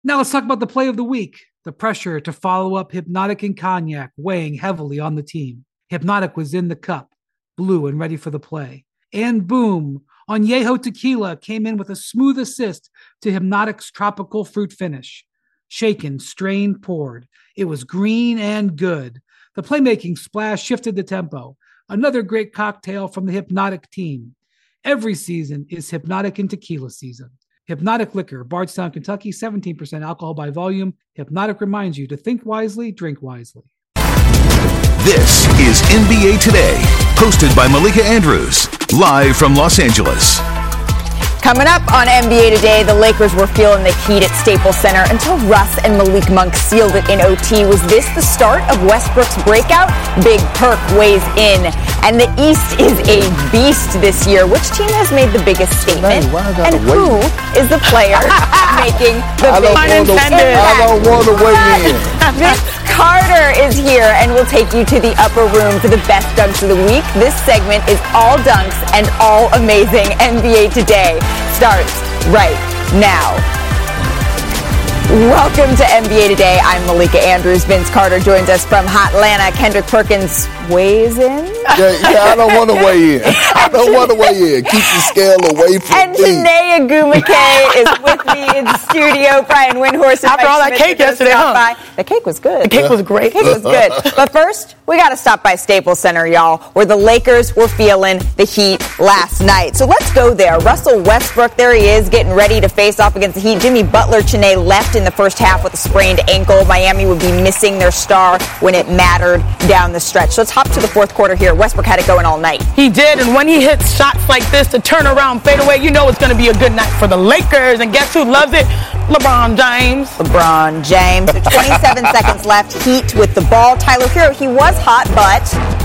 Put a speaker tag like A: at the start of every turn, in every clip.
A: Now let's talk about the play of the week. The pressure to follow up Hypnotic and Cognac weighing heavily on the team. Hypnotic was in the cup, blue and ready for the play. And boom, Añejo Tequila came in with a smooth assist to Hypnotic's tropical fruit finish. Shaken, strained, poured. It was green and good. The playmaking splash shifted the tempo. Another great cocktail from the Hypnotic team. Every season is Hypnotic and Tequila season. Hypnotic Liquor, Bardstown, Kentucky, 17% alcohol by volume. Hypnotic reminds you to think wisely, drink wisely.
B: This is NBA Today, hosted by Malika Andrews, live from Los Angeles.
C: Coming up on NBA Today, the Lakers were feeling the heat at Staples Center until Russ and Malik Monk sealed it in OT. Was this the start of Westbrook's breakout? Big Perk weighs in. And the East is a beast this year. Which team has made the biggest statement? And who is the player making the biggest impact?
D: I don't want to weigh in.
C: Vince Carter is here and will take you to the upper room for the best dunks of the week. This segment is all dunks and all amazing. NBA Today starts right now. Welcome to NBA Today. I'm Malika Andrews. Vince Carter joins us from Hotlanta. Kendrick Perkins weighs in.
D: Yeah, I don't want to weigh in. I don't want to weigh in. Keep the scale away from
C: and
D: me.
C: And Tanae Agumake is with me in studio. Brian Windhorst.
E: After all that cake yesterday, huh?
C: The cake was good.
E: The cake was great.
C: The cake was good. But first, we got to stop by Staples Center, y'all, where the Lakers were feeling the heat last night. So let's go there. Russell Westbrook, there he is, getting ready to face off against the Heat. Jimmy Butler, Chiney left in the first half with a sprained ankle. Miami would be missing their star when it mattered down the stretch. So let's hop to the fourth quarter here. Westbrook had it going all night.
E: He did, and when he hits shots like this to turn around, fade away, you know it's going to be a good night for the Lakers. And guess who loves it? LeBron James.
C: LeBron James. So 27 seconds left. Heat with the ball. Tyler Hero, he was hot, but...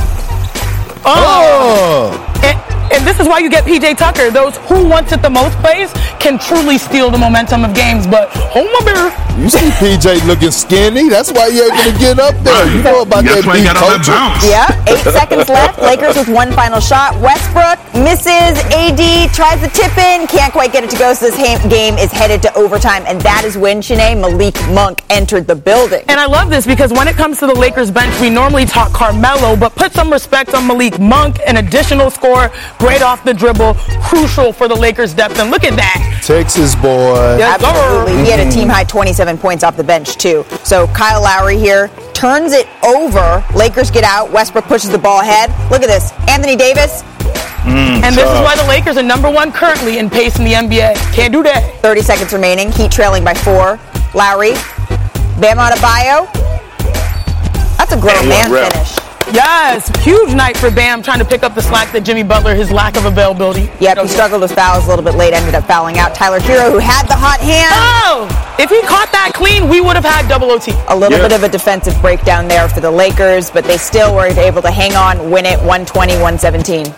E: And this is why you get PJ Tucker. Those who wants it the most plays can truly steal the momentum of games. But hold my beer.
D: You see PJ looking skinny. That's why you're able to get up there. You know about that beat culture.
C: Yeah, 8 seconds left. Lakers with one final shot. Westbrook misses. AD tries to tip in. Can't quite get it to go. So this game is headed to overtime. And that is when Malik Monk entered the building.
E: And I love this because when it comes to the Lakers bench, we normally talk Carmelo, but put some respect on Malik Monk, an additional scorer. Great off the dribble, crucial for the Lakers' depth. And look at that.
D: Texas boy.
C: Yes, absolutely. He had a team-high 27 points off the bench, too. So Kyle Lowry here turns it over. Lakers get out. Westbrook pushes the ball ahead. Look at this. Anthony Davis.
E: And this is why the Lakers are number one currently in pace in the NBA. Can't do that.
C: 30 seconds remaining. Heat trailing by 4. Lowry. Bam Adebayo. That's a grown man finish.
E: Yes, huge night for Bam, trying to pick up the slack that Jimmy Butler, his lack of availability.
C: Yep, he struggled with fouls a little bit late, ended up fouling out. Tyler Hero, who had the hot hand.
E: Oh, if he caught that clean, we would have had double OT.
C: A little bit of a defensive breakdown there for the Lakers, but they still were able to hang on, win it 120-117.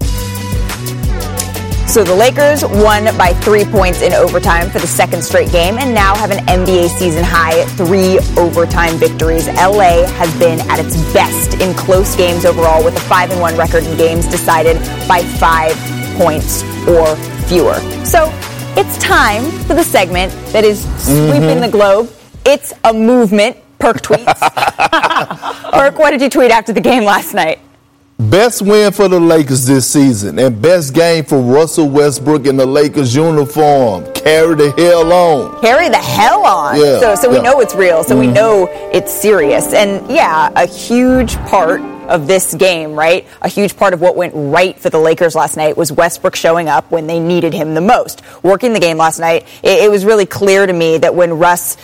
C: So the Lakers won by 3 points in overtime for the second straight game and now have an NBA season high 3 overtime victories. LA has been at its best in close games overall with a 5-1 record in games decided by 5 points or fewer. So it's time for the segment that is sweeping the globe. It's a movement. Perk tweets. Perk, what did you tweet after the game last night?
D: Best win for the Lakers this season and best game for Russell Westbrook in the Lakers uniform. Carry the hell on.
C: Carry the hell on.
D: Yeah,
C: so we know it's real. So we know it's serious. And yeah, a huge part of this game, right? A huge part of what went right for the Lakers last night was Westbrook showing up when they needed him the most. Working the game last night, it was really clear to me that when Russ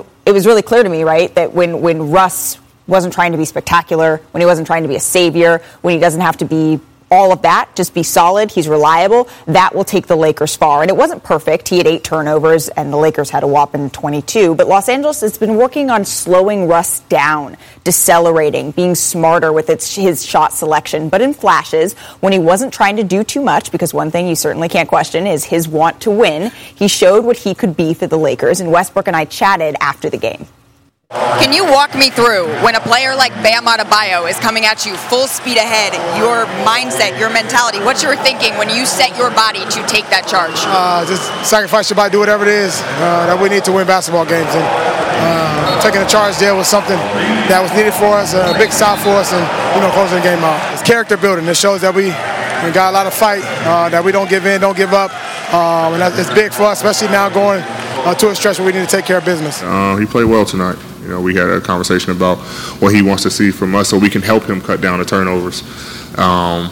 C: wasn't trying to be spectacular, when he wasn't trying to be a savior, when he doesn't have to be all of that, just be solid, he's reliable, that will take the Lakers far. And it wasn't perfect. He had 8 turnovers, and the Lakers had a whopping 22. But Los Angeles has been working on slowing Russ down, decelerating, being smarter with his shot selection. But in flashes, when he wasn't trying to do too much, because one thing you certainly can't question is his want to win, he showed what he could be for the Lakers. And Westbrook and I chatted after the game. Can you walk me through when a player like Bam Adebayo is coming at you full speed ahead, your mindset, your mentality, what you're thinking when you set your body to take that charge?
F: Just sacrifice your body, do whatever it is that we need to win basketball games. And taking the charge there was something that was needed for us, a big stop for us, and closing the game out. It's character building. It shows that we got a lot of fight, that we don't give in, don't give up, and it's big for us, especially now going to a stretch where we need to take care of business.
G: He played well tonight. We had a conversation about what he wants to see from us so we can help him cut down the turnovers. And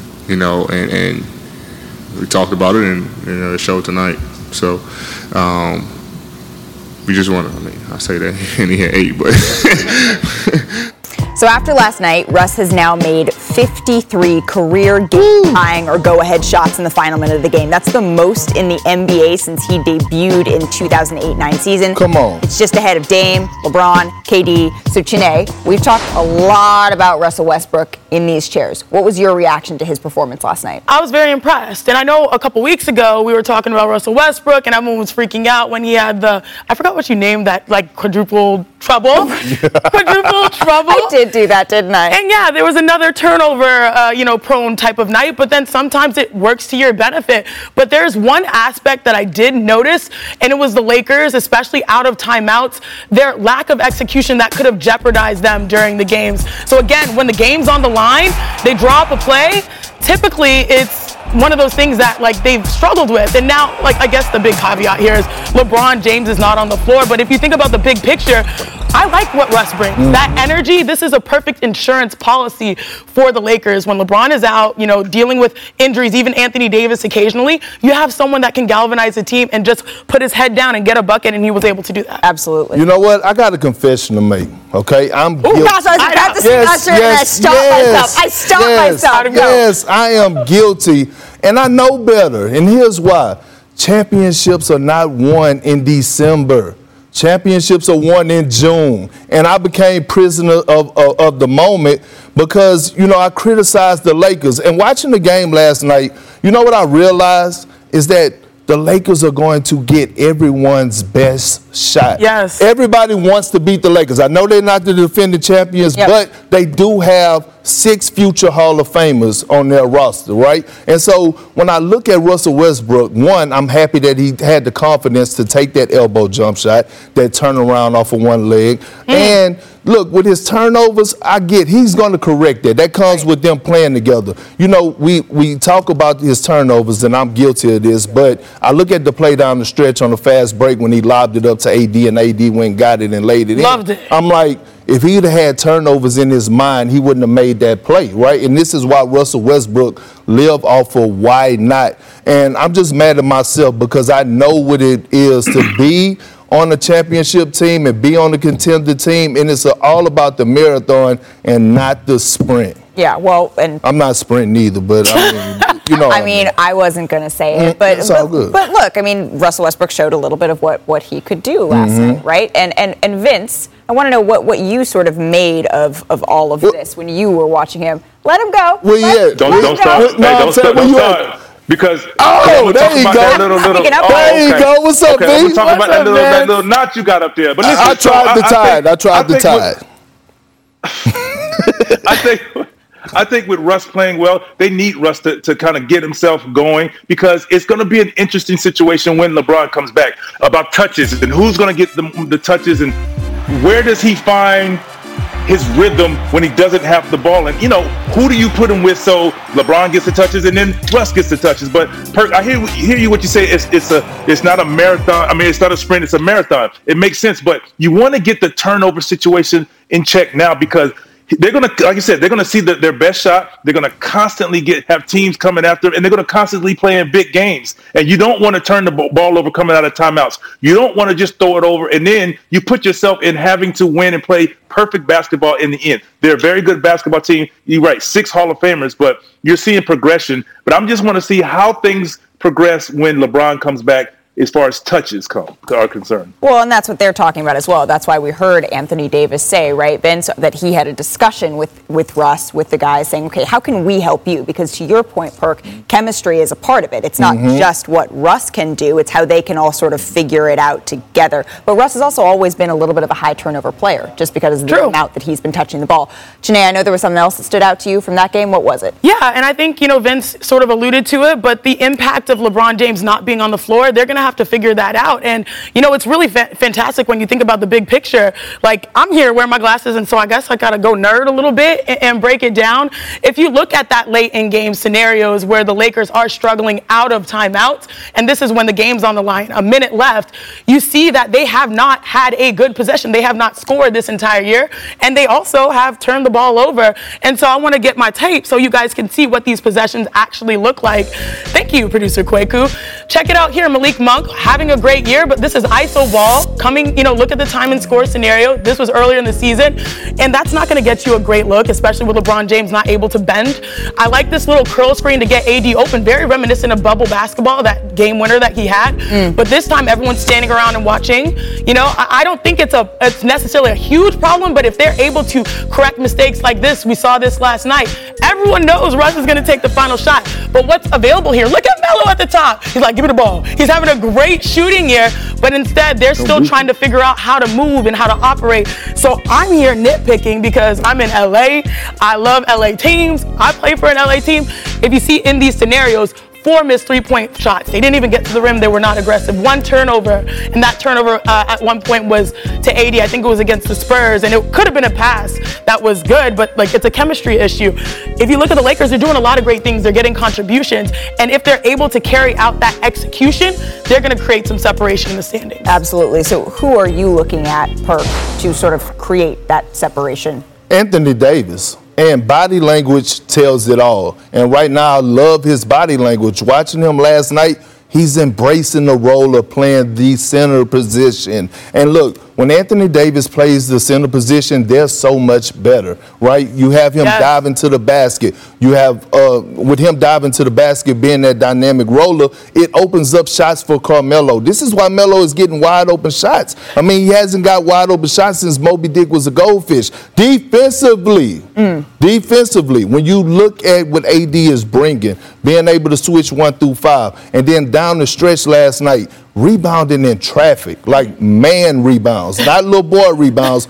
G: we talked about it, and it showed tonight. So we just want to, I say that, and he had 8, but.
C: So after last night, Russ has now made 53 career game-tying or go-ahead shots in the final minute of the game. That's the most in the NBA since he debuted in 2008-9 season.
D: Come on.
C: It's just ahead of Dame, LeBron, KD. So, Chiney, we've talked a lot about Russell Westbrook in these chairs. What was your reaction to his performance last night?
E: I was very impressed. And I know a couple weeks ago we were talking about Russell Westbrook and everyone was freaking out when he had I forgot what you named that, quadruple trouble? Quadruple trouble?
C: I did do that, didn't I?
E: And yeah, there was another turnover, prone type of night, but then sometimes it works to your benefit. But there's one aspect that I did notice, and it was the Lakers, especially out of timeouts, their lack of execution that could have jeopardized them during the games. So again, when the game's on the line, they draw up a play, typically it's one of those things that they've struggled with. And now, I guess the big caveat here is LeBron James is not on the floor. But if you think about the big picture, I like what Russ brings. That energy, this is a perfect insurance policy for the Lakers. When LeBron is out, dealing with injuries, even Anthony Davis occasionally, you have someone that can galvanize the team and just put his head down and get a bucket, and he was able to do that.
C: Absolutely.
D: You know what? I got a confession to make, okay? I'm guilty.
C: Gosh, I was about to say Usher, and I stopped myself.
D: Yes, I am guilty, and I know better, and here's why. Championships are not won in December. Championships are won in June. And I became prisoner of the moment because, I criticized the Lakers. And watching the game last night, you know what I realized is that the Lakers are going to get everyone's best shot.
E: Yes.
D: Everybody wants to beat the Lakers. I know they're not the defending champions, but they do have 6 future Hall of Famers on their roster, right? And so when I look at Russell Westbrook, one, I'm happy that he had the confidence to take that elbow jump shot, that turnaround off of one leg. And look, with his turnovers, I get he's going to correct that. That comes with them playing together. We talk about his turnovers, and I'm guilty of this, but I look at the play down the stretch on the fast break when he lobbed it up to AD, and AD went and got it and laid it in.
E: Loved it.
D: I'm like, if he'd have had turnovers in his mind, he wouldn't have made that play, right? And this is why Russell Westbrook lived off of why not. And I'm just mad at myself because I know what it is to be on a championship team and be on a contender team, and it's all about the marathon and not the sprint.
C: Yeah, well, and
D: I'm not sprinting either, but I mean,
C: I wasn't going to say it, but
D: it's all good.
C: But look, Russell Westbrook showed a little bit of what he could do last night, right? And Vince, I want to know what you sort of made of all of this when you were watching him. Let him go.
H: Don't start. Because
D: there you go. There you go. What's up, B?
H: We're talking about that little knot you got up there. But listen,
D: I tried the tide.
H: I think with Russ playing well, they need Russ to kind of get himself going because it's going to be an interesting situation when LeBron comes back about touches and who's going to get the touches and where does he find his rhythm when he doesn't have the ball. And, who do you put him with so LeBron gets the touches and then Russ gets the touches? But I hear you what you say. It's not a marathon. It's not a sprint. It's a marathon. It makes sense. But you want to get the turnover situation in check now because they're going to, like you said, they're going to see their best shot. They're going to constantly have teams coming after them, and they're going to constantly play in big games. And you don't want to turn the ball over coming out of timeouts. You don't want to just throw it over, and then you put yourself in having to win and play perfect basketball in the end. They're a very good basketball team. You're right, 6 Hall of Famers, but you're seeing progression. But I just want to see how things progress when LeBron comes back as far as touches are concerned.
C: Well, and that's what they're talking about as well. That's why we heard Anthony Davis say, right, Vince, that he had a discussion with Russ, with the guys, saying, okay, how can we help you? Because to your point, Perk, chemistry is a part of it. It's not just what Russ can do. It's how they can all sort of figure it out together. But Russ has also always been a little bit of a high turnover player, just because of the amount that he's been touching the ball. Janae, I know there was something else that stood out to you from that game. What was it?
E: Yeah, and I think, Vince sort of alluded to it, but the impact of LeBron James not being on the floor, they're going to have to figure that out. And, it's really fantastic when you think about the big picture. Like, I'm here wearing my glasses, and so I guess I got to go nerd a little bit and break it down. If you look at that late in game scenarios where the Lakers are struggling out of timeouts, and this is when the game's on the line, a minute left, you see that they have not had a good possession. They have not scored this entire year, and they also have turned the ball over. And so I want to get my tape so you guys can see what these possessions actually look like. Thank you, producer Kweku. Check it out here. Malik Monk having a great year, but this is ISO ball coming, look at the time and score scenario. This was earlier in the season, and that's not going to get you a great look, especially with LeBron James not able to bend. I like this little curl screen to get AD open, very reminiscent of bubble basketball, that game winner that he had. But this time everyone's standing around and watching. I don't think it's necessarily a huge problem, but if they're able to correct mistakes like this, we saw this last night, everyone knows Russ is going to take the final shot. But what's available here? Look at Melo at the top. He's like, give me the ball. He's having a great shooting year, but instead they're still trying to figure out how to move and how to operate. So I'm here nitpicking because I'm in LA. I love LA teams. I play for an LA team. If you see in these scenarios, 4 missed 3-point shots. They didn't even get to the rim. They were not aggressive. 1 turnover, and that turnover at one point was to AD. I think it was against the Spurs, and it could have been a pass that was good, but it's a chemistry issue. If you look at the Lakers, they're doing a lot of great things. They're getting contributions, and if they're able to carry out that execution, they're going to create some separation in the standings.
C: Absolutely. So who are you looking at, Perk, to sort of create that separation?
D: Anthony Davis. And body language tells it all. And right now, I love his body language. Watching him last night, he's embracing the role of playing the center position. And look, when Anthony Davis plays the center position, they're so much better, right? You have him dive into the basket. You have, with him diving to the basket, being that dynamic roller, it opens up shots for Carmelo. This is why Melo is getting wide open shots. I mean, he hasn't got wide open shots since Moby Dick was a goldfish. Defensively, when you look at what AD is bringing, being able to switch 1 through 5, and then down the stretch last night, rebounding in traffic, like man rebounds, not little boy rebounds,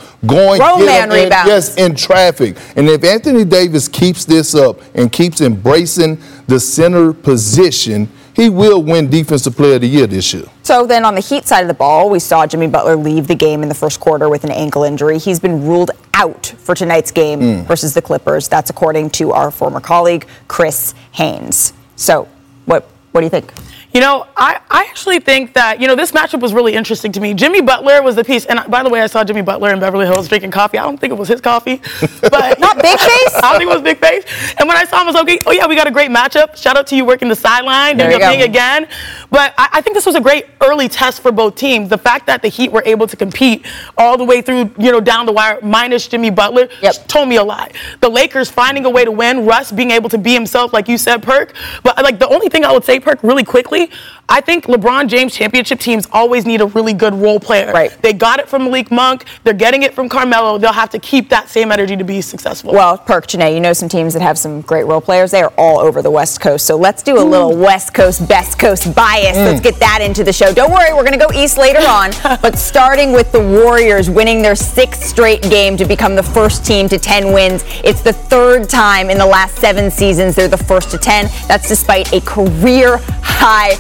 D: in traffic. And if Anthony Davis keeps this up and keeps embracing the center position, he will win Defensive Player of the Year this year.
C: So then on the Heat side of the ball, we saw Jimmy Butler leave the game in the first quarter with an ankle injury. He's been ruled out for tonight's game versus the Clippers. That's according to our former colleague, Chris Haynes. So what do you think?
E: I actually think that, this matchup was really interesting to me. Jimmy Butler was the piece. And by the way, I saw Jimmy Butler in Beverly Hills drinking coffee. I don't think it was his coffee. But
C: not Big Face?
E: I don't think it was Big Face. And when I saw him, I was like, oh, yeah, we got a great matchup. Shout out to you working the sideline, doing your thing again. But I think this was a great early test for both teams. The fact that the Heat were able to compete all the way through, down the wire, minus Jimmy Butler, told me a lot. The Lakers finding a way to win, Russ being able to be himself, like you said, Perk. But, the only thing I would say, Perk, really quickly, I think LeBron James championship teams always need a really good role player.
C: Right.
E: They got it from Malik Monk. They're getting it from Carmelo. They'll have to keep that same energy to be successful.
C: Well, Perk, Janae, some teams that have some great role players. They are all over the West Coast. So let's do a little West Coast, Best Coast bias. Let's get that into the show. Don't worry, we're going to go East later on. But starting with the Warriors winning their 6th straight game to become the first team to 10 wins. It's the 3rd time in the last 7 seasons they're the first to 10. That's despite a career high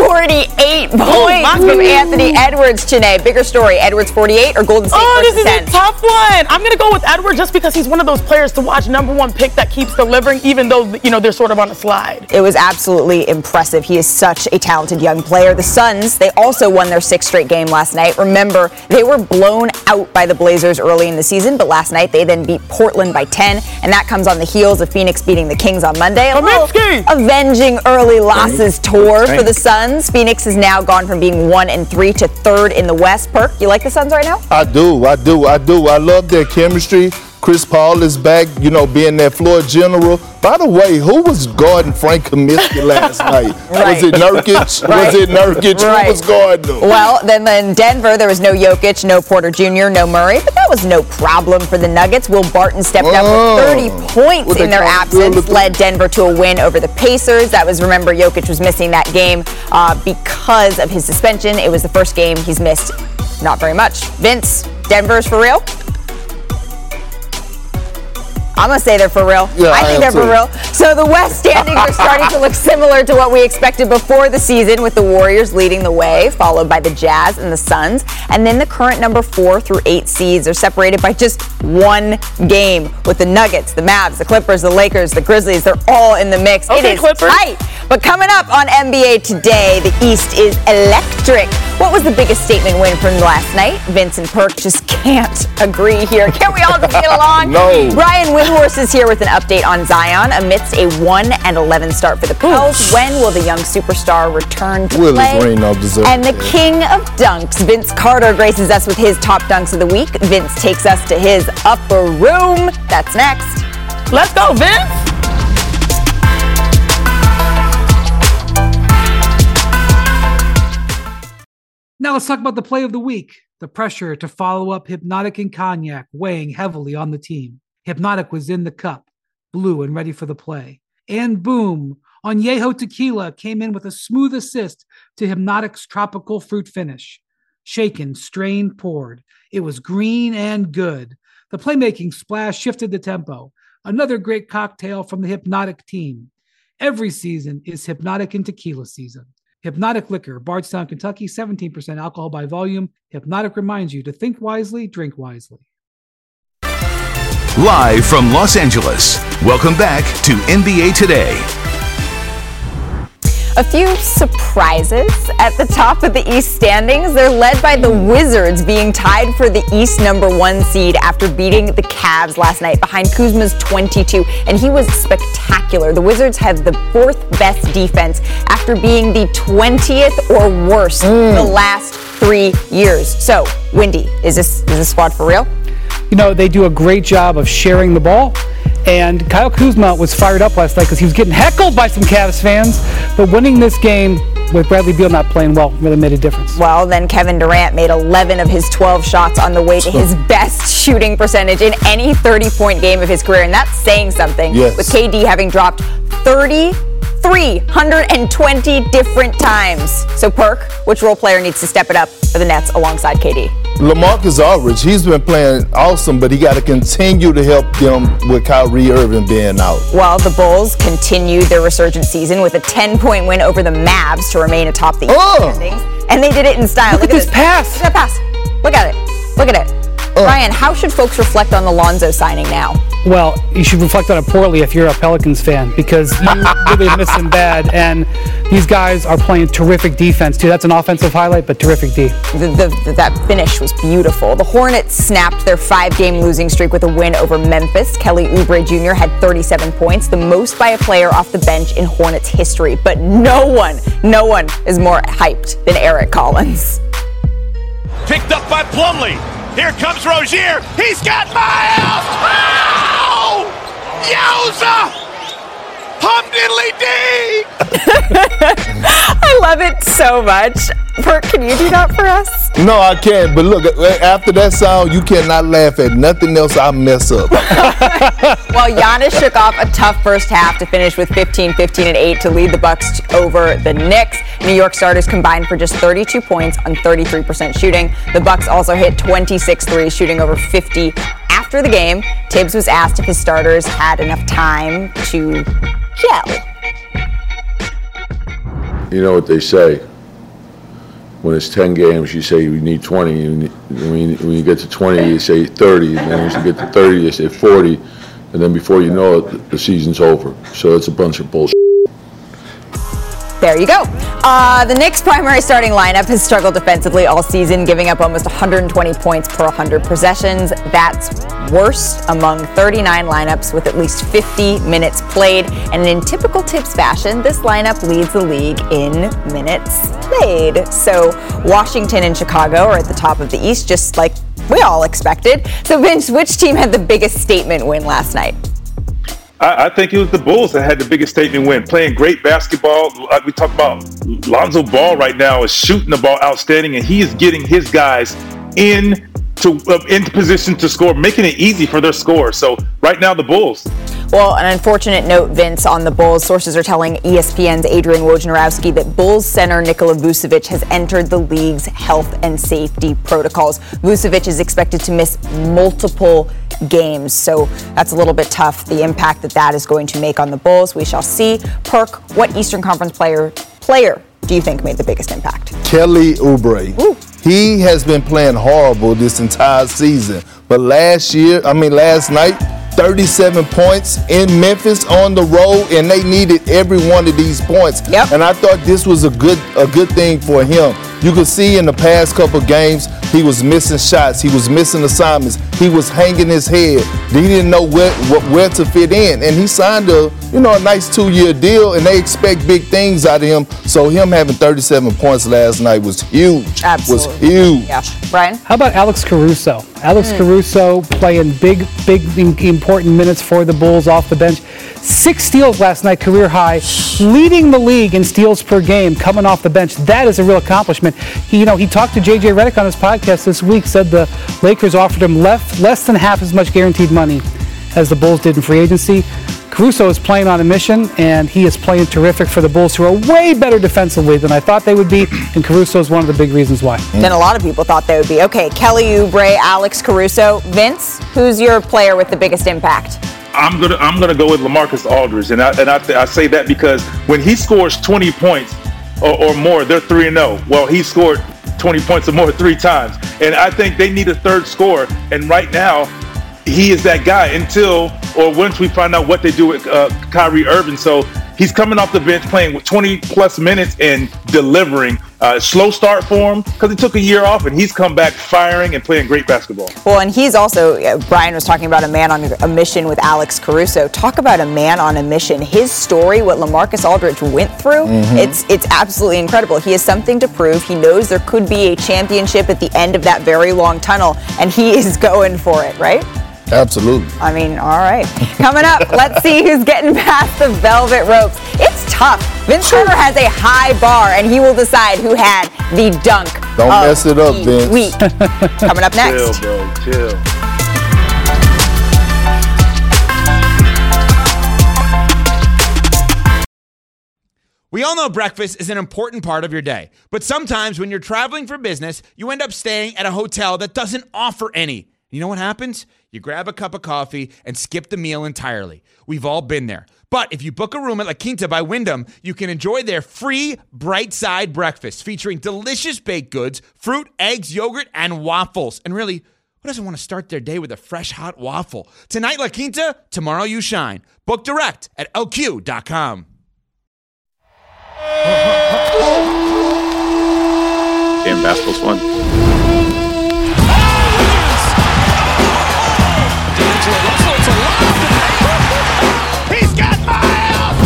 C: 48 points from Anthony Edwards, Janae. Bigger story, Edwards 48 or Golden State first to 10?
E: This is a tough one. I'm going to go with Edwards just because he's one of those players to watch, #1 pick that keeps delivering, even though, they're sort of on a slide.
C: It was absolutely impressive. He is such a talented young player. The Suns, they also won their 6th straight game last night. Remember, they were blown out by the Blazers early in the season, but last night they then beat Portland by 10, and that comes on the heels of Phoenix beating the Kings on Monday. A little avenging early losses tour for the Suns. Phoenix has now gone from being 1-3 to 3rd in the West. Perk, you like the Suns right now?
D: I do. I love their chemistry. Chris Paul is back, being their floor general. But By the way, who was guarding Frank Kaminsky last night?
C: Right.
D: Was it Nurkic?
C: Right.
D: Was it Nurkic?
C: Right.
D: Who was guarding him?
C: Well, then in Denver, there was no Jokic, no Porter Jr., no Murray, but that was no problem for the Nuggets. Will Barton stepped up with 30 points in their absence, led Denver to a win over the Pacers. That was, remember, Jokic was missing that game because of his suspension. It was the first game he's missed not very much. Vince, Denver's for real? I'm going to say they're for real.
D: Yeah,
C: I think they're for real. So the West standings are starting to look similar to what we expected before the season, with the Warriors leading the way, followed by the Jazz and the Suns. And then the current number 4 through 8 seeds are separated by just one game, with the Nuggets, the Mavs, the Clippers, the Lakers, the Grizzlies. They're all in the mix.
E: Okay,
C: it is
E: Clippers.
C: tight. But coming up on NBA Today, the East is electric. What was the biggest statement win from last night? Vince and Perk just can't agree here. Can't we all just get along?
D: No.
C: Brian Windhorst is here with an update on Zion amidst a 1-11 start for the Pels. When will the young superstar return to play? And the king of dunks, Vince Carter, graces us with his top dunks of the week. Vince takes us to his upper room. That's next.
E: Let's go, Vince.
A: Now let's talk about the play of the week. The pressure to follow up Hypnotic and Cognac weighing heavily on the team. Hypnotic was in the cup, blue and ready for the play. And boom, Añejo Tequila came in with a smooth assist to Hypnotic's tropical fruit finish. Shaken, strained, poured. It was green and good. The playmaking splash shifted the tempo. Another great cocktail from the Hypnotic team. Every season is Hypnotic and Tequila season. Hypnotic Liquor, Bardstown, Kentucky, 17% alcohol by volume. Hypnotic reminds you to think wisely, drink wisely.
B: Live from Los Angeles, welcome back to NBA Today.
C: A few surprises at the top of the East standings. They're led by the Wizards, being tied for the East number 1 seed after beating the Cavs last night behind Kuzma's 22, and he was spectacular. The Wizards have the 4th best defense after being the 20th or worse the last 3 years. So, Wendy, is this squad for real?
I: You know, they do a great job of sharing the ball. And Kyle Kuzma was fired up last night because he was getting heckled by some Cavs fans. But winning this game with Bradley Beal not playing well really made a difference.
C: Well, then Kevin Durant made 11 of his 12 shots on the way to his best shooting percentage in any 30-point game of his career. And that's saying something.
D: Yes.
C: With KD having dropped 320 different times. So, Perk, which role player needs to step it up for the Nets alongside KD?
D: LaMarcus Aldridge, he's been playing awesome, but he got to continue to help them with Kyrie Irving being out.
C: Well, the Bulls continued their resurgent season with a 10-point win over the Mavs to remain atop the East standings. And they did it in style.
I: Look at this pass.
C: Look at that pass. Look at it. Look at it. Ryan, how should folks reflect on the Lonzo signing now?
I: Well, you should reflect on it poorly if you're a Pelicans fan, because you really miss him bad. And these guys are playing terrific defense, too. That's an offensive highlight, but terrific D.
C: That finish was beautiful. The Hornets snapped their 5-game losing streak with a win over Memphis. Kelly Oubre Jr. had 37 points, the most by a player off the bench in Hornets history. But no one is more hyped than Eric Collins.
J: Picked up by Plumlee. Here comes Rozier. He's got Miles. Oh! Yowza! Humdiddly-dee!
C: I love it so much. Perk, can you do that for us?
D: No, I can't. But look, after that sound, you cannot laugh at nothing else I mess up.
C: Well, Giannis shook off a tough first half to finish with 15, 15, and 8 to lead the Bucks over the Knicks. New York starters combined for just 32 points on 33% shooting. The Bucks also hit 26 threes, shooting over 50. After the game, Tibbs was asked if his starters had enough time to gel.
K: You know what they say. When it's 10 games, you say you need 20. When you get to 20, you say 30. And then when you get to 30, you say 40. And then before you know it, the season's over. So it's a bunch of bullshit.
C: There you go. The Knicks' primary starting lineup has struggled defensively all season, giving up almost 120 points per 100 possessions. That's worst among 39 lineups with at least 50 minutes played. And in typical Tibbs fashion, this lineup leads the league in minutes played. So Washington and Chicago are at the top of the East, just like we all expected. So Vince, which team had the biggest statement win last night?
H: I think it was the Bulls that had the biggest statement win, playing great basketball. Like we talk about, Lonzo Ball right now is shooting the ball outstanding, and he is getting his guys into position to score, making it easy for their score. So right now, the Bulls.
C: Well, an unfortunate note, Vince, on the Bulls. Sources are telling ESPN's Adrian Wojnarowski that Bulls center Nikola Vucevic has entered the league's health and safety protocols. Vucevic is expected to miss multiple games, so that's a little bit tough, the impact that is going to make on the Bulls. We shall see. Perk, what Eastern Conference player do you think made the biggest impact?
D: Kelly Oubre.
C: Ooh.
D: He has been playing horrible this entire season, but last night, 37 points in Memphis on the road, and they needed every one of these points.
C: Yep.
D: And I thought this was a good thing for him. You could see in the past couple games, he was missing shots, he was missing assignments, he was hanging his head. He didn't know where to fit in, and he signed a nice 2-year deal, and they expect big things out of him. So him having 37 points last night was huge.
C: Absolutely.
D: Was huge.
C: Yeah. Brian?
I: How about Alex Caruso? Alex Caruso playing big, important minutes for the Bulls off the bench. 6 steals last night, career high, leading the league in steals per game coming off the bench. That is a real accomplishment. He talked to JJ Redick on his podcast this week, said the Lakers offered him less than half as much guaranteed money as the Bulls did in free agency. Caruso is playing on a mission, and he is playing terrific for the Bulls, who are way better defensively than I thought they would be, and Caruso is one of the big reasons why.
C: Than a lot of people thought they would be. Okay, Kelly Oubre, Alex Caruso. Vince, who's your player with the biggest impact?
H: I'm gonna go with LaMarcus Aldridge, and I say that because when he scores 20 points or more, they're 3-0. Well, he scored 20 points or more 3 times, and I think they need a third scorer. And right now, he is that guy once we find out what they do with Kyrie Irving. So he's coming off the bench playing with 20 plus minutes and delivering. Slow start for him because it took a year off, and he's come back firing and playing great basketball.
C: Well, and he's also, Brian was talking about a man on a mission with Alex Caruso. Talk about a man on a mission. His story, what LaMarcus Aldridge went through, it's absolutely incredible. He has something to prove. He knows there could be a championship at the end of that very long tunnel, and he is going for it, right?
D: Absolutely.
C: I mean, all right. Coming up, let's see who's getting past the velvet ropes. It's tough. Vince Carter has a high bar, and he will decide who had the dunk.
D: Don't mess it up, Vince.
C: Week. Coming up next.
H: Chill, bro. Chill.
L: We all know breakfast is an important part of your day, but sometimes when you're traveling for business, you end up staying at a hotel that doesn't offer any. You know what happens? You grab a cup of coffee and skip the meal entirely. We've all been there. But if you book a room at La Quinta by Wyndham, you can enjoy their free Bright Side breakfast featuring delicious baked goods, fruit, eggs, yogurt, and waffles. And really, who doesn't want to start their day with a fresh, hot waffle? Tonight, La Quinta, tomorrow you shine. Book direct at lq.com.
M: Damn, basketball's fun.
J: He's got Miles!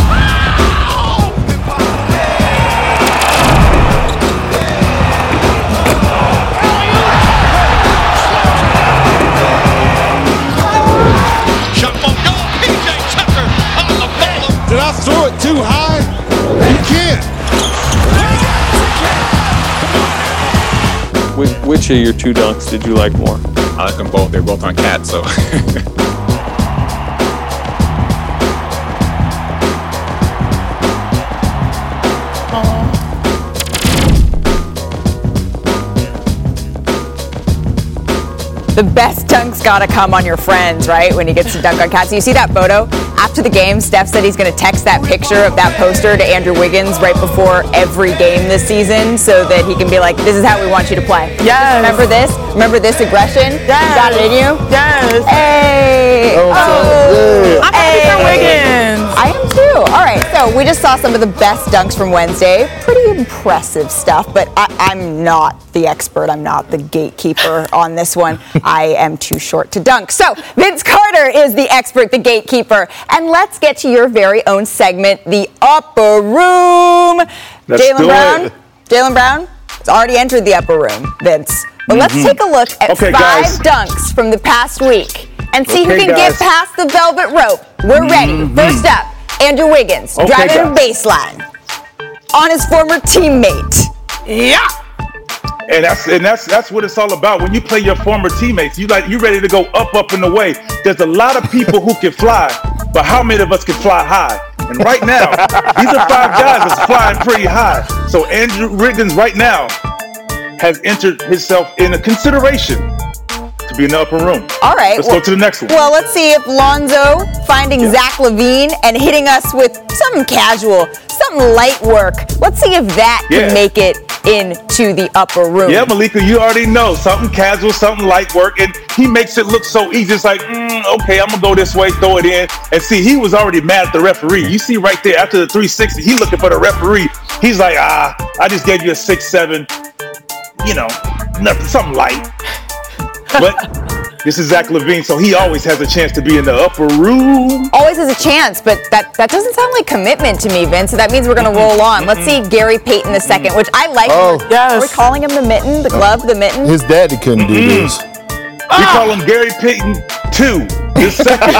J: Shot won't go. PJ Tucker on the ball.
N: Did I throw it too high? You can't.
M: Which of your 2 dunks did you like more?
O: I like them both. They're both on Cat, so.
C: The best dunk's gotta come on your friends, right? When he gets to dunk on Cat. So you see that photo? After the game, Steph said he's gonna text that picture of that poster to Andrew Wiggins right before every game this season so that he can be like, this is how we want you to play.
E: Yes.
C: Remember this? Remember this aggression?
E: Yes.
C: You got it in you?
E: Yes.
C: Hey!
E: I'm happy for Wiggins.
C: I am too. All right, so we just saw some of the best dunks from Wednesday. Pretty impressive stuff, but I'm not the expert. I'm not the gatekeeper on this one. I am too short to dunk. So Vince Carter is the expert, the gatekeeper. And let's get to your very own segment, The Upper Room. Jaylen Brown has already entered the upper room, Vince. But let's take a look at 5 dunks from the past week and see who can get past the velvet rope. We're ready. First up, Andrew Wiggins, driving baseline on his former teammate.
E: Yeah.
H: And that's what it's all about. When you play your former teammates, you ready to go up and away. There's a lot of people who can fly, but how many of us can fly high? And right now, these are 5 guys that's flying pretty high. So Andrew Wiggins right now has entered himself in a consideration to be in the upper room.
C: All right.
H: Let's go to the next one.
C: Well, let's see if Lonzo finding Zach LaVine and hitting us with something casual, something light work. Let's see if that can make it into the upper room.
H: Yeah, Malika, you already know. Something casual, something light work. And he makes it look so easy. It's like, okay, I'm going to go this way, throw it in. And see, he was already mad at the referee. You see right there, after the 360, he looking for the referee. He's like, I just gave you a 6-7. You know, nothing, something light. But this is Zach LaVine, so he always has a chance to be in the upper room.
C: Always has a chance, but that doesn't sound like commitment to me, Vince. So that means we're going to roll on. Let's see Gary Payton II, which I like. Are we calling him the mitten, the glove, the mitten?
D: His daddy couldn't do this.
H: We call him Gary Payton II. Here's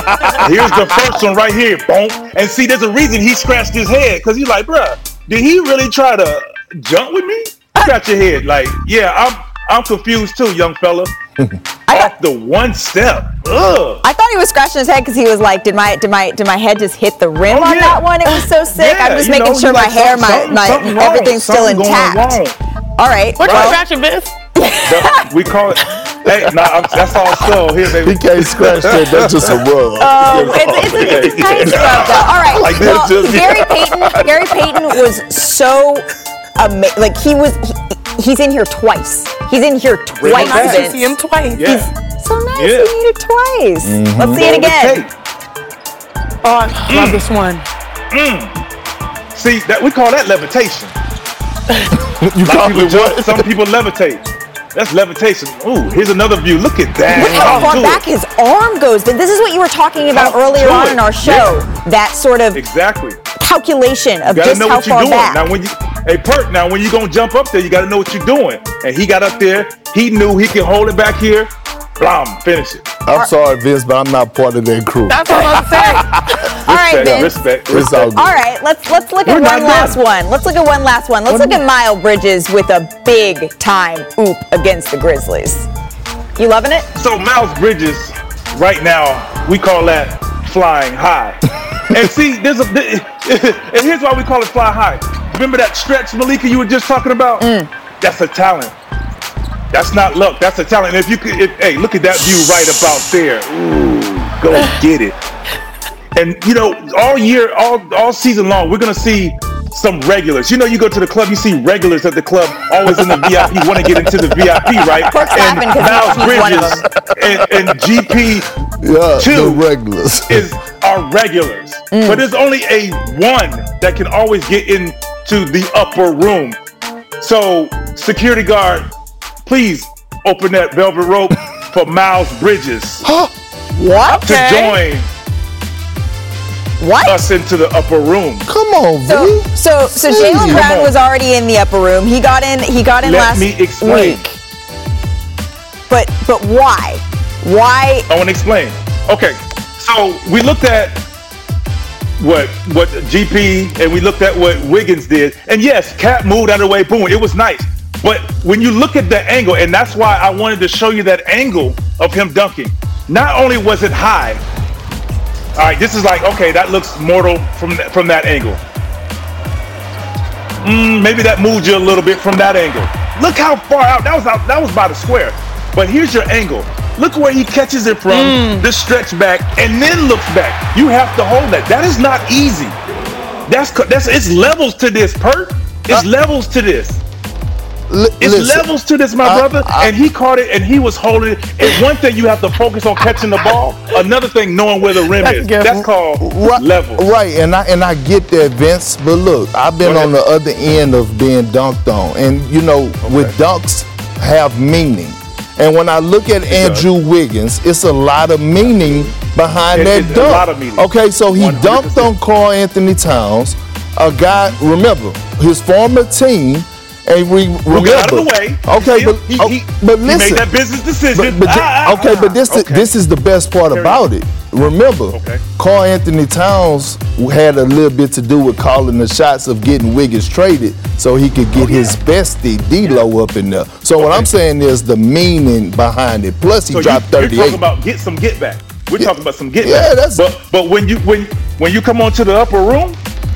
H: the first one right here. Boom. And see, there's a reason he scratched his head, because he's like, bruh, did he really try to jump with me? Scratch your head. Like, yeah, I'm confused too, young fella. Off the one step. Ugh.
C: I thought he was scratching his head because he was like, did my head just hit the rim on that one? It was so sick. I'm just making sure my hair, my everything's still intact. All right.
E: What are you scratching, Vince?
H: We call it. Hey, that's all slow. Here, baby.
D: He can't scratch that. That's just a rub.
C: It's a tiny scrub, though. All right.
D: Like
C: well, Gary Payton was so amazing. Like he's in here twice. He's in here twice.
E: Nice to see him twice.
H: Yeah.
C: He's so nice to meet it twice. Let's see it again.
E: Oh, I love this one.
H: See, that we call that levitation.
D: You call
H: people
D: it
H: jump,
D: what?
H: some people levitate. That's levitation. Ooh, here's another view. Look at that.
C: Look how far back his arm goes. This is what you were talking about earlier on in our show.
H: Yeah.
C: That sort of calculation of just how far back.
H: Now, when you're going to jump up there, you got to know what you're doing. And he got up there. He knew he could hold it back here. Blam, finish it.
D: I'm sorry, Vince, but I'm not part of that crew.
E: That's what I'm saying.
C: All right, Vince.
H: Respect.
D: All
C: right, let's look at one last one. Let's look at Miles Bridges with a big time oop against the Grizzlies. You loving it?
H: So Miles Bridges, right now, we call that flying high. And see, and here's why we call it fly high. Remember that stretch, Malika, you were just talking about? That's a talent. That's not luck. That's a talent. And hey, look at that view right about there. Ooh, go get it. And you know, all year, all season long, we're gonna see some regulars. You know, you go to the club, you see regulars at the club, always in the VIP, want to get into the VIP, right? And Miles Bridges and GP
D: the regulars
H: are regulars. But there's only a one that can always get into the upper room. So, security guard, please open that velvet rope for Miles Bridges.
C: What?
H: To join us into the upper room.
D: Come on, V.
C: So Jaylen Brown was already in the upper room. He got in last week. But why? Why?
H: I want to explain. Okay, so we looked at what GP and we looked at what Wiggins did. And yes, Cat moved out of the way, boom, it was nice. But when you look at the angle, and that's why I wanted to show you that angle of him dunking, not only was it high, all right, this is like, okay, that looks mortal from that angle. Maybe that moved you a little bit from that angle. Look how far out, that was by the square. But here's your angle. Look where he catches it from, the stretch back, and then looks back. You have to hold that. That is not easy. It's levels to this, Pert. It's levels to this. It's levels to this, my brother. And he caught it, and he was holding it. And one thing, you have to focus on catching the ball. Another thing, knowing where the rim is. That's called levels.
D: Right, and I get that, Vince. But look, I've been on the other end of being dunked on. And, you know, with dunks have meaning. And when I look at Andrew Wiggins, it's a lot of meaning behind that dunk.
H: A lot of meaning.
D: Okay, so he 100%. Dunked on Karl Anthony Towns, a guy, remember, his former team, And we remember.
H: Get out of the way.
D: Okay, but listen.
H: He made that business decision.
D: But this is the best part about it. Remember, Karl Anthony Towns had a little bit to do with calling the shots of getting Wiggins traded so he could get his bestie D-Lo up in there. So what I'm saying is the meaning behind it. Plus he dropped 38.
H: You're talking about get back. We're talking about some get back.
D: Yeah, that's
H: but when you come onto the upper room.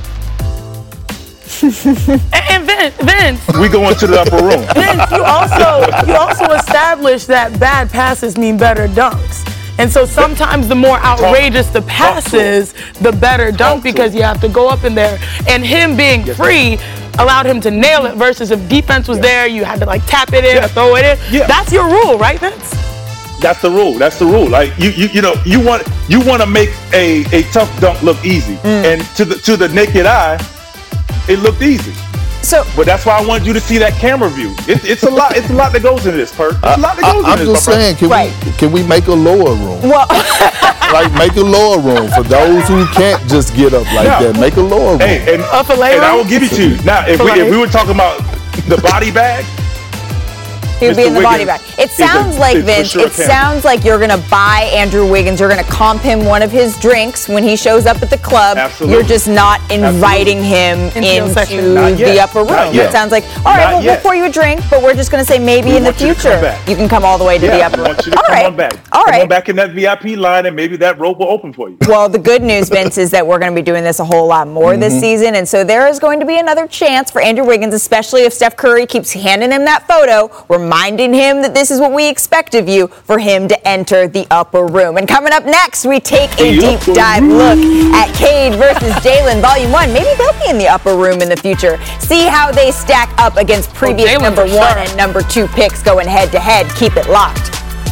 E: And Vince,
H: we go into the upper room.
E: Vince, you also established that bad passes mean better dunks. And so sometimes the more outrageous the passes, the better dunk, because you have to go up in there. And him being free allowed him to nail it versus if defense was there, you had to like tap it in or throw it in.
H: Yeah.
E: That's your rule, right, Vince?
H: That's the rule. That's the rule. Like you want to make a tough dunk look easy, and to the naked eye, it looked easy. But that's why I wanted you to see that camera view. It's a lot. It's a lot that goes into this, Perk. It's a lot that goes into this.
D: I'm just saying, can we make a lower room?
C: Well,
D: like make a lower room for those who can't just get up like that. Make a lower room.
H: Hey, and I will give it to you. Now, if we were talking about the body bag.
C: He would be in the body bag. It sounds like, Vince, it sounds like you're going to buy Andrew Wiggins. You're going to comp him one of his drinks when he shows up at the club.
H: Absolutely.
C: You're just not inviting him into the upper room. It sounds like, all right, we'll pour you a drink, but we're just going to say maybe in the future you can come all the way to the upper room.
H: I want you to come on back. Come on back in that VIP line, and maybe that rope will open for you.
C: Well, the good news, Vince, is that we're going to be doing this a whole lot more this season, and so there is going to be another chance for Andrew Wiggins, especially if Steph Curry keeps handing him that photo, reminding him that this is what we expect of you, for him to enter the upper room. And coming up next, we take a deep dive look at Cade versus Jalen Volume 1. Maybe they'll be in the upper room in the future. See how they stack up against previous number 1 and number 2 picks going head to head. Keep it locked.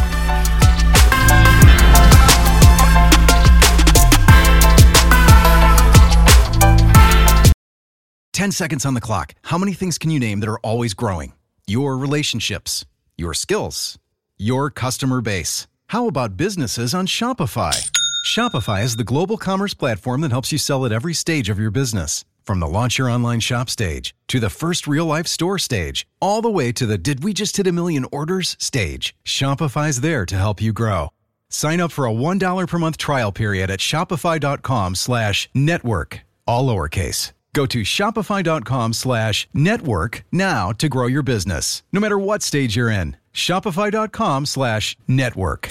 P: Ten seconds on the clock. How many things can you name that are always growing? Your relationships, your skills, your customer base. How about businesses on Shopify? Shopify is the global commerce platform that helps you sell at every stage of your business. From the launch your online shop stage, to the first real-life store stage, all the way to the did we just hit 1 million orders stage. Shopify's there to help you grow. Sign up for a $1 per month trial period at shopify.com/network, all lowercase. Go to shopify.com/network now to grow your business, no matter what stage you're in. Shopify.com/network.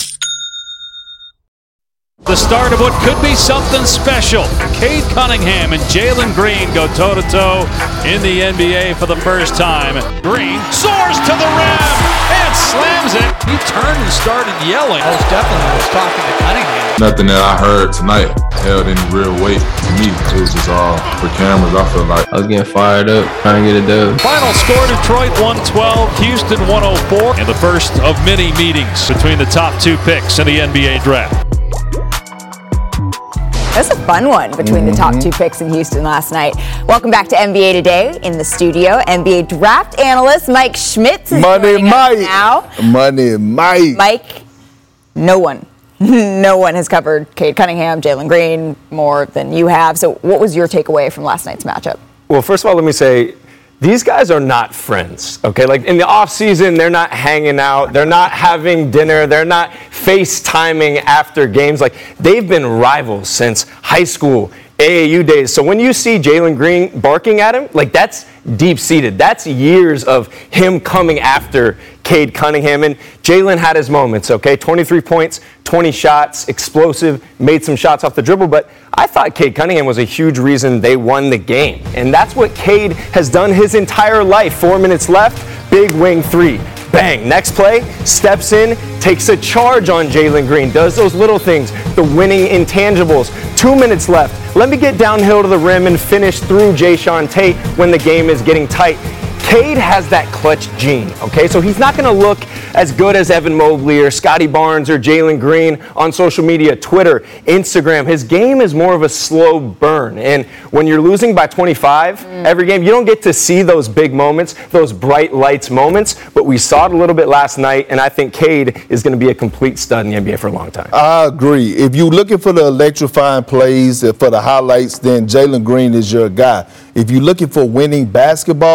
Q: The start of what could be something special. Cade Cunningham and Jalen Green go toe-to-toe in the NBA for the first time. Green soars to the rim and slams it. He turned and started yelling.
R: Most definitely was talking to Cunningham.
O: Nothing that I heard tonight held any real weight to me. It was just all for cameras. I feel like
M: I was getting fired up, trying to get it done.
Q: Final score, Detroit 112, Houston 104. And the first of many meetings between the top 2 picks in the NBA draft.
C: That's a fun one between the top 2 picks in Houston last night. Welcome back to NBA Today. In the studio, NBA draft analyst Mike Schmitz is joining us now.
D: Money Mike.
C: Mike, no one has covered Cade Cunningham, Jalen Green more than you have. So what was your takeaway from last night's matchup?
S: Well, first of all, let me say, these guys are not friends, okay? Like in the offseason, they're not hanging out. They're not having dinner. They're not FaceTiming after games. Like, they've been rivals since high school, AAU days. So when you see Jalen Green barking at him, like, that's deep-seated. That's years of him coming after Cade Cunningham. And Jalen had his moments, okay? 23 points, 20 shots, explosive, made some shots off the dribble. But I thought Cade Cunningham was a huge reason they won the game. And that's what Cade has done his entire life. 4 minutes left, big wing 3. Bang. Next play, steps in, takes a charge on Jalen Green, does those little things, the winning intangibles. 2 minutes left. Let me get downhill to the rim and finish through Jae'Sean Tate when the game is getting tight. Cade has that clutch gene, okay? So he's not going to look as good as Evan Mobley or Scotty Barnes or Jalen Green on social media, Twitter, Instagram. His game is more of a slow burn. And when you're losing by 25 every game, you don't get to see those big moments, those bright lights moments. But we saw it a little bit last night, and I think Cade is going to be a complete stud in the NBA for a long time.
D: I agree. If you're looking for the electrifying plays, for the highlights, then Jalen Green is your guy. If you're looking for winning basketball,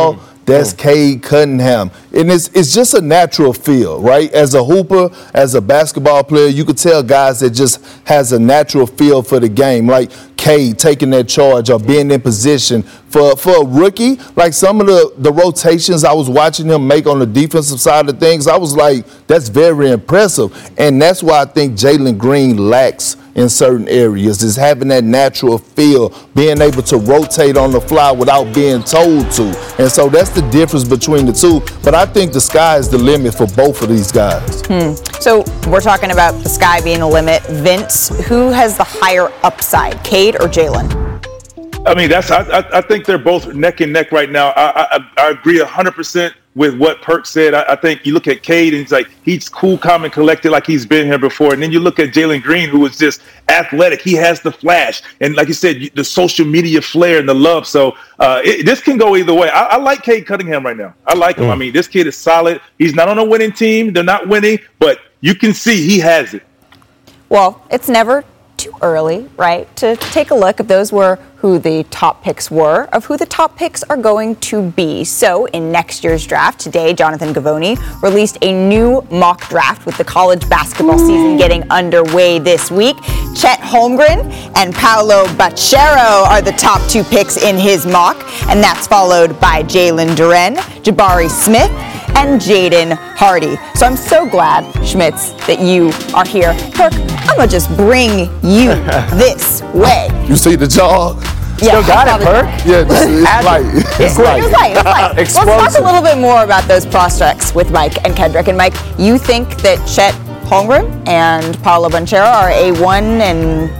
D: That's Cade Cunningham. And it's just a natural feel, right? As a hooper, as a basketball player, you could tell guys that just has a natural feel for the game, like Cade taking that charge or being in position. For a rookie, like some of the rotations I was watching him make on the defensive side of things, I was like, that's very impressive. And that's why I think Jalen Green lacks in certain areas, is having that natural feel, being able to rotate on the fly without being told to. And so that's the difference between the two. But I think the sky is the limit for both of these guys.
C: So we're talking about the sky being the limit. Vince, who has the higher upside, Cade or Jalen?
H: I mean, I think they're both neck and neck right now. I agree 100% with what Perk said. I think you look at Cade and he's cool, calm, and collected like he's been here before. And then you look at Jalen Green, who is just athletic. He has the flash. And like you said, the social media flair and the love. So this can go either way. I like Cade Cunningham right now. I like him. I mean, this kid is solid. He's not on a winning team. They're not winning, but you can see he has it.
C: Well, it's never too early, right, to take a look if those were who the top picks were, of who the top picks are going to be. So in next year's draft, today, Jonathan Givony released a new mock draft with the college basketball season getting underway this week. Chet Holmgren and Paolo Banchero are the top two picks in his mock, and that's followed by Jalen Duren, Jabari Smith, and Jaden Hardy. So I'm so glad, Schmitz, that you are here. Perk, I'm going to just bring you this way.
D: You see the jog?
C: Yeah,
S: still got it, Perk.
D: Yeah, it's light.
C: It's light. Let's talk a little bit more about those prospects with Mike and Kendrick. And Mike, you think that Chet Holmgren and Paolo Banchero are a 1 and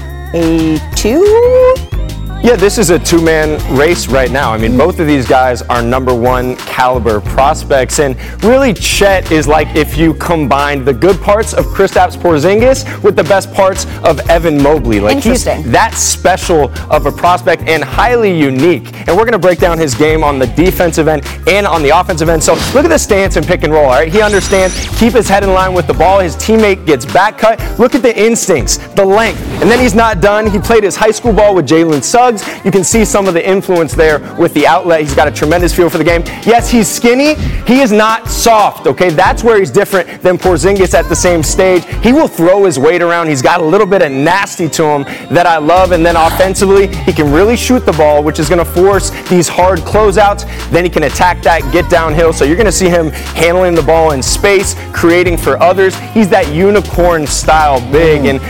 C: a 2?
S: Yeah, this is a two-man race right now. I mean, both of these guys are number one caliber prospects. And really, Chet is like if you combined the good parts of Kristaps Porzingis with the best parts of Evan Mobley. Like, he's that special of a prospect and highly unique. And we're going to break down his game on the defensive end and on the offensive end. So look at the stance and pick and roll, all right? He understands, keep his head in line with the ball. His teammate gets back cut. Look at the instincts, the length. And then he's not done. He played his high school ball with Jalen Suggs. You can see some of the influence there with the outlet. He's got a tremendous feel for the game. Yes, he's skinny. He is not soft, okay? That's where he's different than Porzingis at the same stage. He will throw his weight around. He's got a little bit of nasty to him that I love. And then offensively, he can really shoot the ball, which is going to force these hard closeouts. Then he can attack that, get downhill. So you're going to see him handling the ball in space, creating for others. He's that unicorn style big. And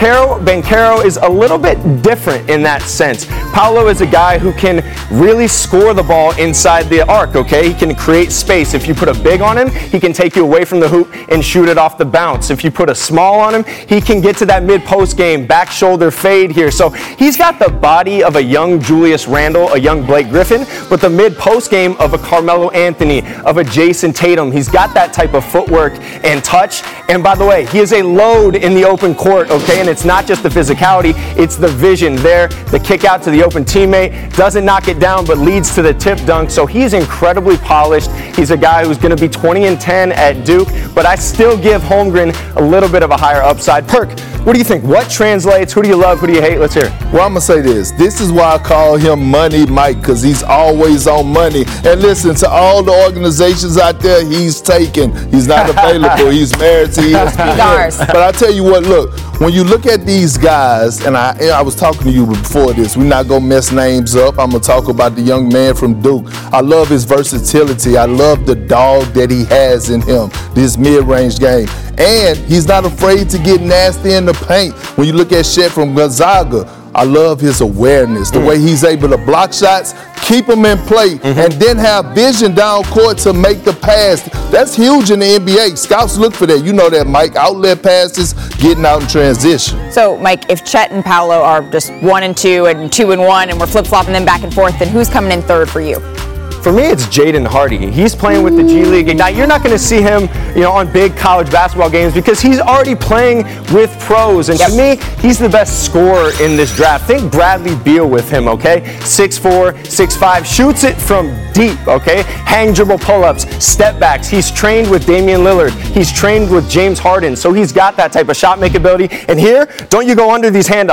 S: Banchero is a little bit different in that sense. Paolo is a guy who can really score the ball inside the arc, okay? He can create space. If you put a big on him, he can take you away from the hoop and shoot it off the bounce. If you put a small on him, he can get to that mid-post game, back shoulder fade here. So he's got the body of a young Julius Randle, a young Blake Griffin, but the mid-post game of a Carmelo Anthony, of a Jason Tatum. He's got that type of footwork and touch. And by the way, he is a load in the open court, okay? And it's not just the physicality, it's the vision there, the kick out to the open teammate, doesn't knock it down, but leads to the tip dunk. So he's incredibly polished. He's a guy who's going to be 20 and 10 at Duke, but I still give Holmgren a little bit of a higher upside. Perk, what do you think? What translates? Who do you love? Who do you hate? Let's hear it.
D: Well, I'm going to say this. This is why I call him Money Mike, because he's always on money. And listen, to all the organizations out there, he's taken. He's not available. He's married to ESPN. But I tell you what, look, when you look at these guys, and I was talking to you before this, we're not going to mess names up. I'm going to talk about the young man from Duke. I love his versatility. I love the dog that he has in him, this mid-range game. And he's not afraid to get nasty in the paint. When you look at Chet from Gonzaga, I love his awareness, the way he's able to block shots, keep them in play, and then have vision down court to make the pass. That's huge in the NBA. Scouts look for that. You know that, Mike. Outlet passes, getting out in transition.
C: So, Mike, if Chet and Paolo are just 1 and 2 and 2 and 1, and we're flip-flopping them back and forth, then who's coming in third for you?
S: For me, it's Jaden Hardy. He's playing with the G League. Now, you're not going to see him, on big college basketball games because he's already playing with pros. And to me, he's the best scorer in this draft. Think Bradley Beal with him, okay? 6'4", 6'5", shoots it from deep, okay? Hang dribble pull-ups, step backs. He's trained with Damian Lillard. He's trained with James Harden. So he's got that type of shot make ability. And here, don't you go under these handoffs.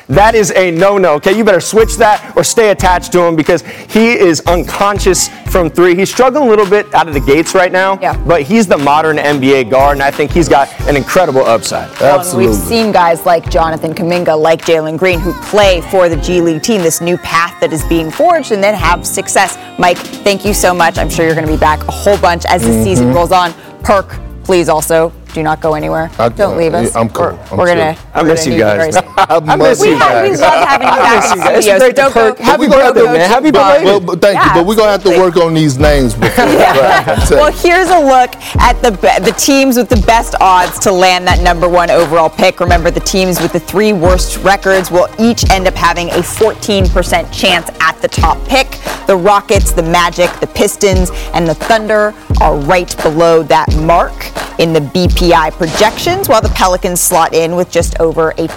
S: that is a no-no. Okay, you better switch that or stay attached to him because he is unconscious from three. He's struggling a little bit out of the gates right now, but he's the modern NBA guard, and I think he's got an incredible upside.
C: Absolutely. We've seen guys like Jonathan Kuminga, like Jalen Green, who play for the G League team, this new path that is being forged, and then have success. Mike, thank you so much. I'm sure you're going to be back a whole bunch as the season rolls on. Perk, please also do not go anywhere. Don't leave us.
D: I'm cool.
S: I miss you guys.
C: I miss you guys. We love having you back in the studio. So don't go.
S: Happy birthday, man. Happy belated.
D: Well, thank you. But we're going to have to work on these names before.
C: Well, here's a look at the teams with the best odds to land that number 1 overall pick. Remember, the teams with the 3 worst records will each end up having a 14% chance at the top pick. The Rockets, the Magic, the Pistons, and the Thunder are right below that mark in the BPI projections, while the Pelicans slot in with just over a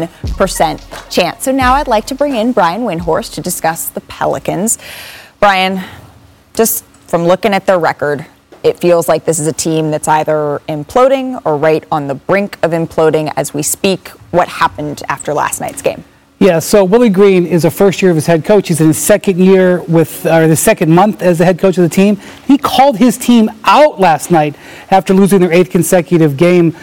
C: 10% chance. So now I'd like to bring in Brian Windhorst to discuss the Pelicans. Brian, just from looking at their record, it feels like this is a team that's either imploding or right on the brink of imploding as we speak. What happened after last night's game?
I: Yeah, so Willie Green is a first year of his head coach. He's in his second year the second month as the head coach of the team. He called his team out last night after losing their 8th consecutive game.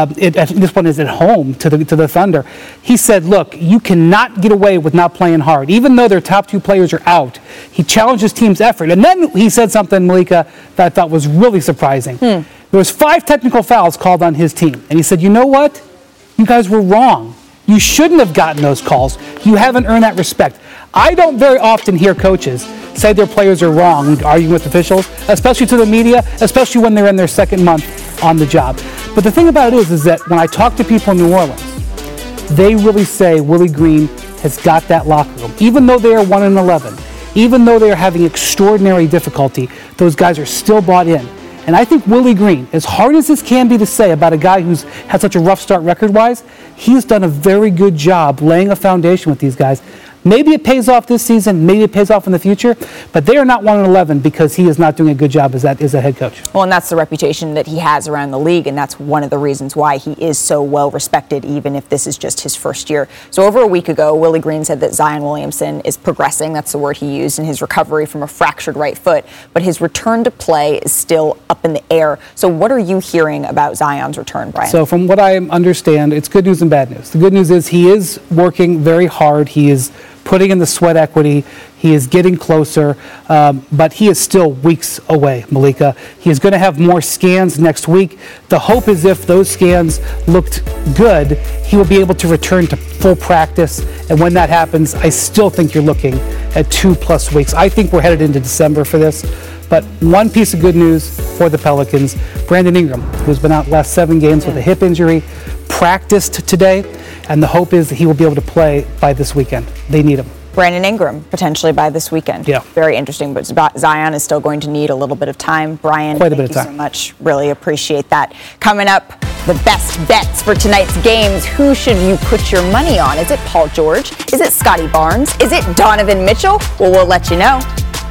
I: This one is at home to the Thunder. He said, look, you cannot get away with not playing hard. Even though their top 2 players are out, he challenged his team's effort. And then he said something, Malika, that I thought was really surprising. There was 5 technical fouls called on his team. And he said, you know what? You guys were wrong. You shouldn't have gotten those calls. You haven't earned that respect. I don't very often hear coaches say their players are wrong, arguing with officials, especially to the media, especially when they're in their second month on the job. But the thing about it is that when I talk to people in New Orleans, they really say Willie Green has got that locker room. Even though they are 1-11, even though they are having extraordinary difficulty, those guys are still bought in. And I think Willie Green, as hard as this can be to say about a guy who's had such a rough start record-wise, he's done a very good job laying a foundation with these guys. Maybe it pays off this season, maybe it pays off in the future, but they are not 1-11 because he is not doing a good job as a head coach.
C: Well, and that's the reputation that he has around the league, and that's one of the reasons why he is so well respected, even if this is just his first year. So over a week ago, Willie Green said that Zion Williamson is progressing, that's the word he used, in his recovery from a fractured right foot, but his return to play is still up in the air. So what are you hearing about Zion's return, Brian?
I: So from what I understand, it's good news and bad news. The good news is he is working very hard. He is putting in the sweat equity. He is getting closer, but he is still weeks away, Malika. He is going to have more scans next week. The hope is if those scans looked good, he will be able to return to full practice. And when that happens, I still think you're looking at 2+ weeks. I think we're headed into December for this. But one piece of good news for the Pelicans, Brandon Ingram, who's been out the last 7 games with a hip injury, practiced today, and the hope is that he will be able to play by this weekend. They need him.
C: Brandon Ingram, potentially by this weekend.
I: Yeah.
C: Very interesting, but Zion is still going to need a little bit of time. Brian,
I: Quite a bit of time.
C: Thank you so much. Really appreciate that. Coming up, the best bets for tonight's games. Who should you put your money on? Is it Paul George? Is it Scotty Barnes? Is it Donovan Mitchell? Well, we'll let you know.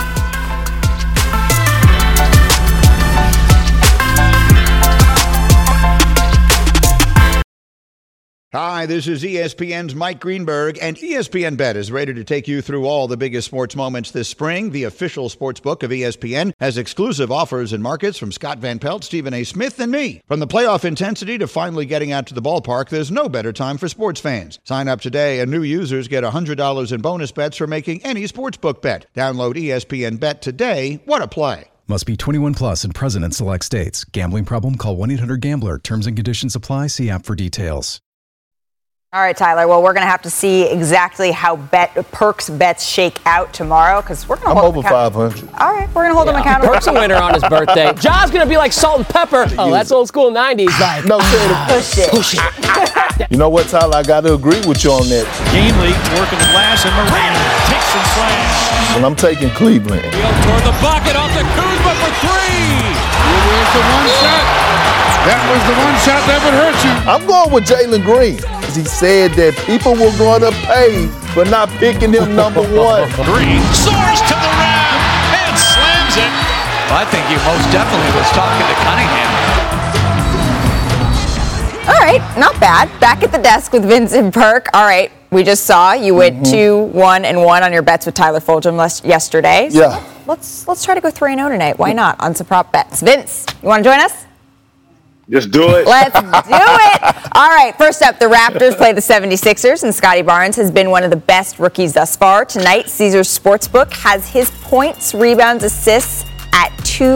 T: Hi, this is ESPN's Mike Greenberg, and ESPN Bet is ready to take you through all the biggest sports moments this spring. The official sports book of ESPN has exclusive offers and markets from Scott Van Pelt, Stephen A. Smith, and me. From the playoff intensity to finally getting out to the ballpark, there's no better time for sports fans. Sign up today, and new users get $100 in bonus bets for making any sportsbook bet. Download ESPN Bet today. What a play.
P: Must be 21 plus and present in select states. Gambling problem? Call 1-800-GAMBLER. Terms and conditions apply. See app for details.
C: All right, Tyler. Well, we're going to have to see exactly how Perk's bets shake out tomorrow because we're going to hold
D: over 500.
C: All right, we're going to hold him accountable.
R: Perk's a winner on his birthday. John's going to be like Salt and Pepper. Oh, that's old school 90s. Like,
D: no, push it. You know what, Tyler? I got to agree with you on that.
Q: Gamely working the glass, and Moran takes and slams.
D: And I'm taking Cleveland.
Q: Toward the bucket, off to Kuzma for 3.
N: Here's the one shot. That was the one shot that would hurt you.
D: I'm going with Jalen Green. He said that people were going to pay for not picking him number 1.
Q: Green soars to the rim and slams it.
R: I think he most definitely was talking to Cunningham.
C: All right, not bad. Back at the desk with Vincent Perk. All right, we just saw you went 2-1-1 on your bets with Tyler Fulgham yesterday. So
D: Yeah.
C: Let's try to go 3-0 tonight. Why not on some prop bets? Vince, you want to join us?
H: Just do it.
C: Let's do it. All right, first up, the Raptors play the 76ers, and Scotty Barnes has been one of the best rookies thus far. Tonight, Caesars Sportsbook has his points, rebounds, assists at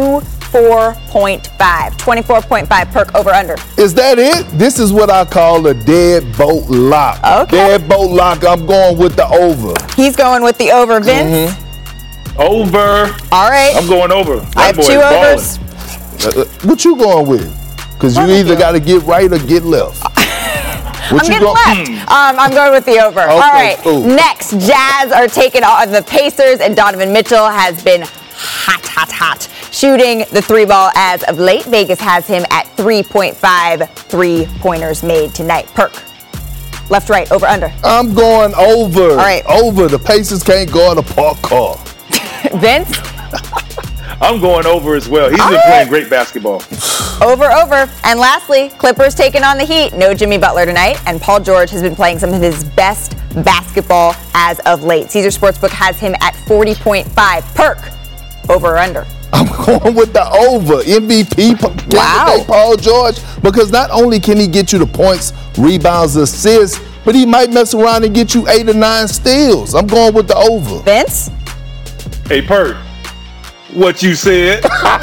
C: 24.5. 24.5 Perk over under.
D: Is that it? This is what I call a deadbolt lock.
C: Okay.
D: Deadbolt lock. I'm going with the over.
C: He's going with the over. Vince?
H: Over.
C: All right.
H: I'm going over.
C: I have
H: That boy
C: 2
H: is
C: overs.
H: balling.
D: What you going with? Because you either got to get right or get left.
C: I'm getting left. I'm going with the over. All right.
D: cool.
C: Next, Jazz are taking on the Pacers, and Donovan Mitchell has been hot, shooting the 3-ball as of late. Vegas has him at 3.5 3-pointers made tonight. Perk. Left, right, over, under.
D: I'm going over.
C: All right.
D: Over. The Pacers can't guard a parked car.
C: Vince?
H: I'm going over as well. He's been playing great basketball.
C: Over. And lastly, Clippers taking on the Heat. No Jimmy Butler tonight, and Paul George has been playing some of his best basketball as of late. Caesar Sportsbook has him at 40.5. Perk. Over or under?
D: I'm going with the over. MVP candidate Paul George, because not only can he get you the points, rebounds, assists, but he might mess around and get you 8 or 9 steals. I'm going with the over.
C: Vince?
H: Hey, Perk. What you said?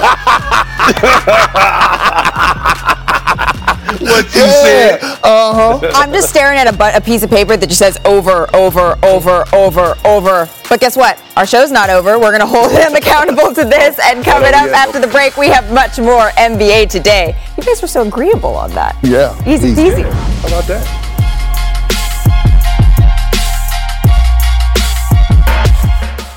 H: What you said?
C: I'm just staring at a piece of paper that just says over. But guess what? Our show's not over. We're going to hold him accountable to this. And coming up after the break, we have much more NBA Today. You guys were so agreeable on that.
D: Yeah.
C: Easy peasy.
H: How about that?